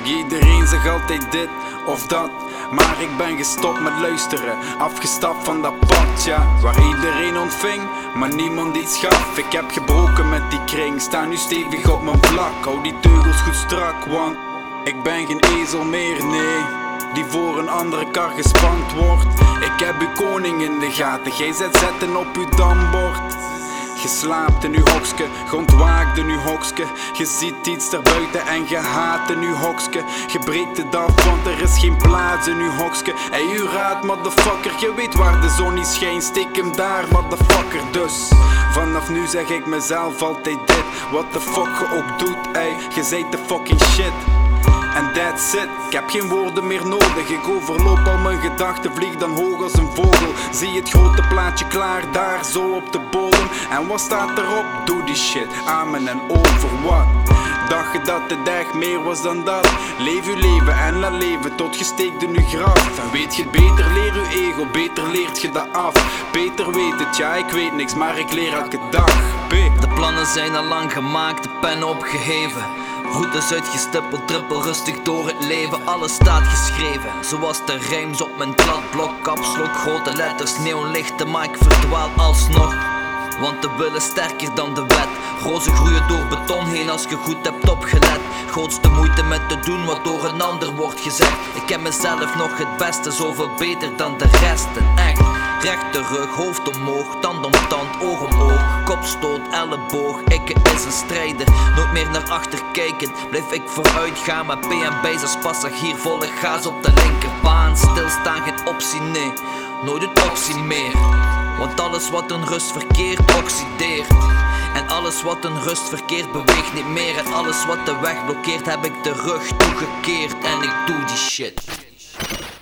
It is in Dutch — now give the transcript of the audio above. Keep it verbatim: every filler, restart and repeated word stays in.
Iedereen zegt altijd dit of dat, maar ik ben gestopt met luisteren, afgestapt van dat pad, ja. Waar iedereen ontving, maar niemand iets gaf. Ik heb gebroken met die kring, sta nu stevig op mijn vlak. Hou die teugels goed strak, want ik ben geen ezel meer, nee, die voor een andere kar gespand wordt. Ik heb uw koning in de gaten, gij zet zetten op uw dambord. Je slaapt in uw hokske, je ontwaakt in uw hokske. Je ziet iets daarbuiten en je haat in uw hokske. Je breekt het af, want er is geen plaats in uw hokske. Hey, u raadt, motherfucker, je weet waar de zon niet schijnt. Steek hem daar, motherfucker, dus vanaf nu zeg ik mezelf altijd dit. What the fuck je ook doet, ey, je zijt de fucking shit. En that's it, ik heb geen woorden meer nodig. Ik overloop al mijn gedachten, vlieg dan hoog als een vogel. Zie het grote plaatje klaar, daar zo op de bodem. En wat staat erop? Doe die shit, amen en over what? Dacht je dat het echt meer was dan dat? Leef uw leven en laat leven tot je steekt in uw graf. En weet je het beter, leer uw ego, beter leert je dat af. Beter weet het, ja ik weet niks, maar ik leer elke dag. B. De plannen zijn al lang gemaakt, de pen opgeheven. Routes uitgestippeld, trippel rustig door het leven. Alles staat geschreven, zoals de rijms op mijn kladblok. Kapslok, grote letters, neonlichten, maar ik verdwaal alsnog. Want de wil is sterker dan de wet. Rozen groeien door beton heen als je goed hebt opgelet. Grootste moeite met te doen wat door een ander wordt gezegd. Ik ken mezelf nog het beste, zoveel beter dan de resten, echt. Rechte rug, hoofd omhoog, tand om tand, oog om oog. Kopstoot, elleboog, ikke is een strijder. Nooit meer naar achter kijken, blijf ik vooruit gaan. Met P en B's als passagier, volle gaas op de linkerbaan. Stilstaan geen optie, nee, nooit een optie meer. Want alles wat een rust verkeert, oxideert. En alles wat een rust verkeert, beweegt niet meer. En alles wat de weg blokkeert, heb ik de rug toegekeerd. En ik doe die shit.